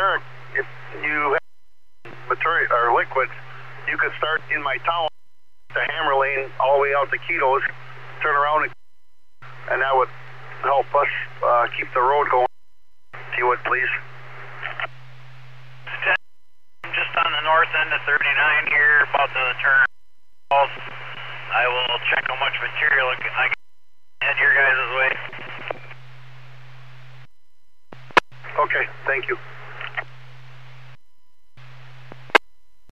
Eric, if you have material or liquids, you could start in my town, the Hammer Lane, all the way out to Quito's, turn around, and that would help us keep the road going. If you would, please. Just on the north end of 39 here, about to turn. I will check how much material I can head your guys' way. Okay, thank you.